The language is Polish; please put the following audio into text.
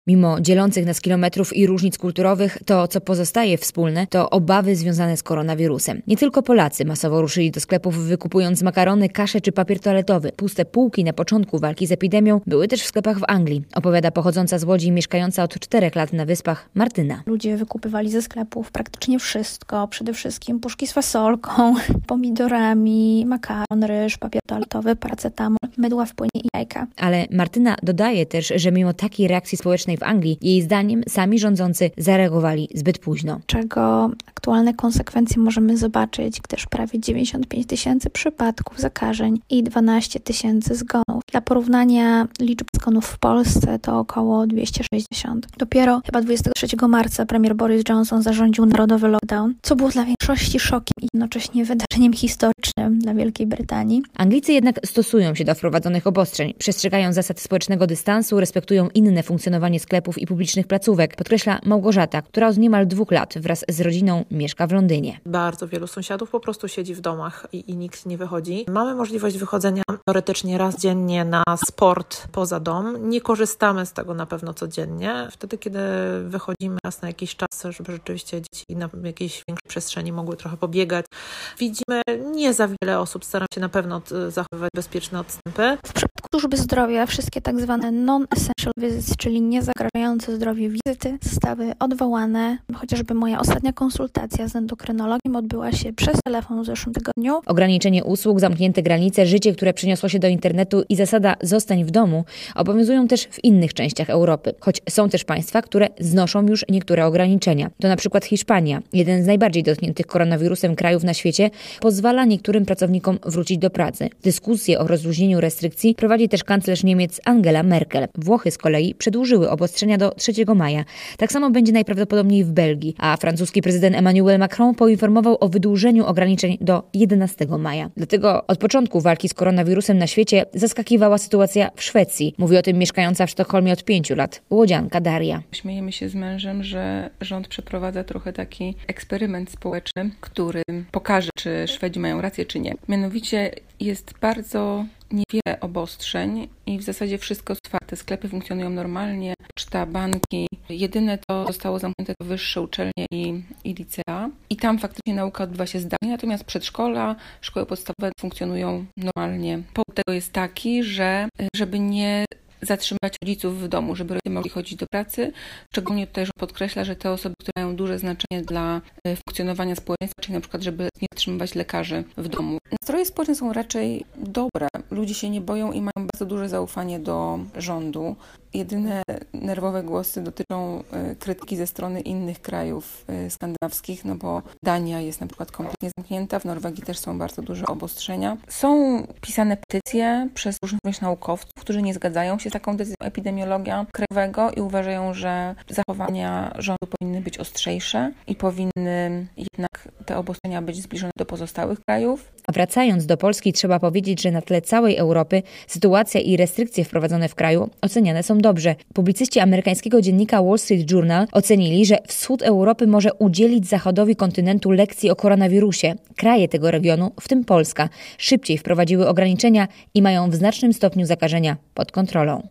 Mimo dzielących nas kilometrów i różnic kulturowych, to co pozostaje wspólne, to obawy związane z koronawirusem. Nie tylko Polacy masowo ruszyli do sklepów, wykupując makarony, kaszę czy papier toaletowy. Puste półki na początku walki z epidemią były też w sklepach w Anglii, opowiada pochodząca z Łodzi, mieszkająca od 4 lat na Wyspach Martyna. Ludzie wykupywali ze sklepów praktycznie wszystko, przede wszystkim puszki z fasolką, pomidorami, makaron, ryż, papier toaletowy, paracetamol, mydła w płynie i jajka. Ale Martyna dodaje też, że mimo takiej reakcji społecznej w Anglii, jej zdaniem sami rządzący zareagowali zbyt późno. Czego aktualne konsekwencje możemy zobaczyć, gdyż prawie 95 000 przypadków zakażeń i 12 000 zgonów. Dla porównania liczba zgonów w Polsce to około 260. Dopiero chyba 23 marca premier Boris Johnson zarządził narodowy lockdown, co było dla większości szokiem i jednocześnie wydarzeniem historycznym dla Wielkiej Brytanii. Anglicy jednak stosują się do wprowadzonych obostrzeń, przestrzegają zasad społecznego dystansu, respektują inne funkcjonowanie sklepów i publicznych placówek, podkreśla Małgorzata, która od niemal 2 lat wraz z rodziną mieszka w Londynie. Bardzo wielu sąsiadów po prostu siedzi w domach i nikt nie wychodzi. Mamy możliwość wychodzenia teoretycznie raz dziennie na sport poza dom. Nie korzystamy z tego na pewno codziennie. Wtedy, kiedy wychodzimy raz na jakiś czas, żeby rzeczywiście dzieci na jakiejś większej przestrzeni mogły trochę pobiegać. Widzimy nie za wiele osób, staram się na pewno zachowywać bezpieczne odstępy. W przypadku służby zdrowia wszystkie tak zwane non-essential visits, czyli niezagrażające zdrowiu wizyty, zostały odwołane. Chociażby moja ostatnia konsultacja z endokrynologiem odbyła się przez telefon w zeszłym tygodniu. Ograniczenie usług, zamknięte granice, życie, które przeniosło się do internetu i zasada zostań w domu obowiązują też w innych częściach Europy. Choć są też państwa, które znoszą już niektóre ograniczenia. To na przykład Hiszpania, jeden z najbardziej dotkniętych koronawirusem krajów na świecie, pozwala niektórym pracownikom wrócić do pracy. Dyskusję o rozluźnieniu restrykcji prowadzi też kanclerz Niemiec Angela Merkel. Włochy z kolei przedłużyły obostrzenia do 3 maja. Tak samo będzie najprawdopodobniej w Belgii, a francuski prezydent Emmanuel Macron poinformował o wydłużeniu ograniczeń do 11 maja. Dlatego od początku walki z koronawirusem na świecie zaskakiwała sytuacja w Szwecji. Mówi o tym mieszkająca w Sztokholmie od 5 lat łodzianka Daria. Śmiejemy się z mężem, że rząd przeprowadza trochę taki eksperyment społeczny, który pokaże, czy Szwedzi mają rację, czy nie. Mianowicie jest bardzo niewiele obostrzeń i w zasadzie wszystko jest otwarte. Sklepy funkcjonują normalnie, poczta, banki. Jedyne to zostało zamknięte to wyższe uczelnie i licea. I tam faktycznie nauka odbywa się zdalnie, natomiast przedszkola, szkoły podstawowe funkcjonują normalnie. Powód tego jest taki, że żeby nie zatrzymywać rodziców w domu, żeby rodzice mogli chodzić do pracy. Szczególnie tutaj rząd podkreśla, że te osoby, które mają duże znaczenie dla funkcjonowania społeczeństwa, czyli na przykład, żeby nie zatrzymywać lekarzy w domu. Nastroje społeczne są raczej dobre. Ludzie się nie boją i mają bardzo duże zaufanie do rządu. Jedyne nerwowe głosy dotyczą krytyki ze strony innych krajów skandynawskich, no bo Dania jest na przykład kompletnie zamknięta, w Norwegii też są bardzo duże obostrzenia. Są pisane petycje przez różnych naukowców, którzy nie zgadzają się z taką decyzją epidemiologa krajowego i uważają, że zachowania rządu powinny być ostrzejsze i powinny jednak te obostrzenia być zbliżone do pozostałych krajów. A wracając do Polski, trzeba powiedzieć, że na tle całej Europy sytuacja i restrykcje wprowadzone w kraju oceniane są dobrze. Publicyści amerykańskiego dziennika Wall Street Journal ocenili, że wschód Europy może udzielić zachodowi kontynentu lekcji o koronawirusie. Kraje tego regionu, w tym Polska, szybciej wprowadziły ograniczenia i mają w znacznym stopniu zakażenia pod kontrolą.